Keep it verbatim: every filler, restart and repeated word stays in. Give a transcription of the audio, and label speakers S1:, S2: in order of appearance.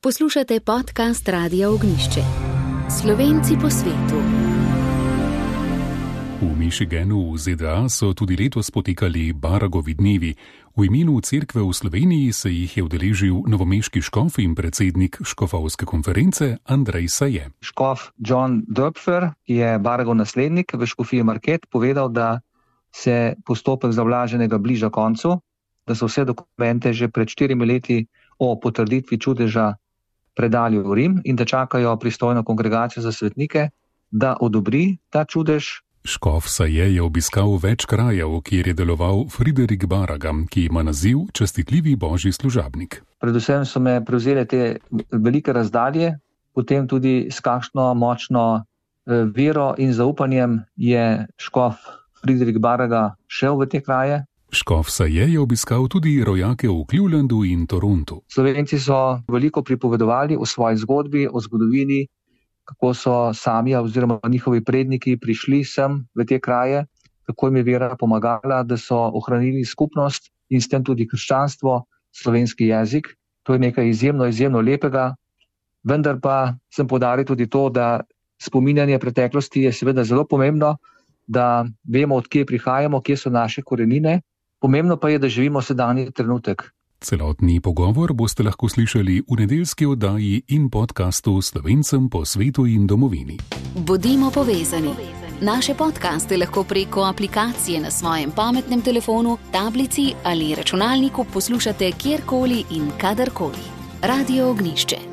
S1: Poslušate podcast Radia Ognjišče. Slovenci po svetu.
S2: V Michiganu v Z D A so tudi letos potekali Baragovi dnevi. V imenu cerkve v Sloveniji se jih je udeležil novomeški škof in predsednik škofovske konference Andrej Saje.
S3: Škof John Döpfer, ki je Baragov naslednik v škofiji Market, povedal, da se postopek zavlaženega bliža koncu, da so vse dokumente že pred štirimi leti o potrditvi čudeža predali v Rim in da čakajo pristojno kongregacijo za svetnike, da odobri ta čudež.
S2: Škof Saje je obiskal več krajev, kjer je deloval Friderik Baraga, ki ima naziv častitljivi božji služabnik.
S3: Predvsem so me prevzele te velike razdalje, potem tudi s kakšno močno vero in zaupanjem je škof Friderik Baraga šel v te kraje.
S2: Škof Saje je obiskal tudi rojake v Clevelandu in Torontu.
S3: Slovenci so veliko pripovedovali o svoji zgodbi, o zgodovini, kako so sami oziroma njihovi predniki prišli sem v te kraje, kako jim je vera pomagala, da so ohranili skupnost in s tem tudi krščanstvo, slovenski jezik. To je nekaj izjemno, izjemno lepega. Vendar pa sem poudaril tudi to, da spominjanje preteklosti je seveda zelo pomembno, da vemo, od kje prihajamo, kje so naše korenine. Pomembno pa je, da živimo sedanji trenutek.
S2: Celotni pogovor boste lahko slišali v nedeljski oddaji in podkastu Slovencem po svetu in domovini.
S1: Bodimo povezani. Naše podcaste lahko preko aplikacije na svojem pametnem telefonu, tablici ali računalniku poslušate kjerkoli in kadarkoli. Radio Ognjišče.